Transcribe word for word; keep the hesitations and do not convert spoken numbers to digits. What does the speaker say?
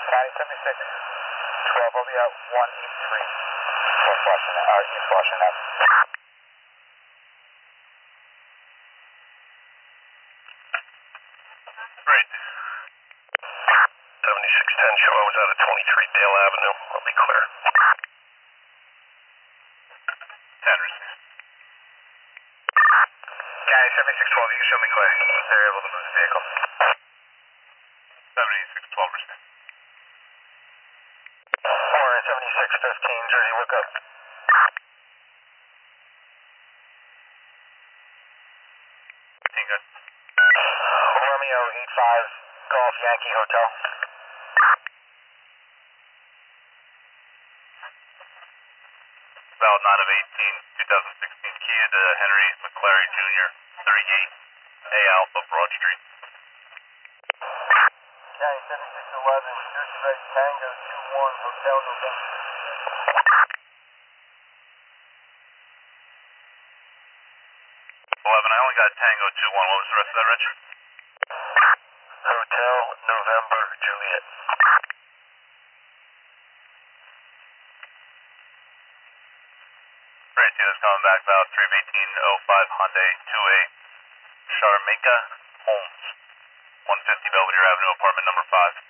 County seventy-six, twelve, I'll be at one eight three. West Washington, uh, East Washington. Great. seventy-six ten, show I was out at twenty-three Dale Avenue. I'll be clear. Sanders. County seventy-six twelve, you can show me clear. They're able to move the vehicle. seventy-six twelve, respond. Warren seventy-six fifteen, Jersey, look up. Tango. Romeo eight five, Golf Yankee Hotel. Valid nine of eighteen, twenty sixteen Kia to Henry McClary Junior, thirty-eight A Alpha Broad Street. County seventy-six eleven, Jersey Red Tango two one, Hotel November. eleven, I only got Tango two one. What was the rest of that, Rich? Hotel November Juliet. Great, see that's coming back about three of eighteen oh five Hyundai two eight Sharmika Holmes, one fifty Belvedere Avenue, apartment number five.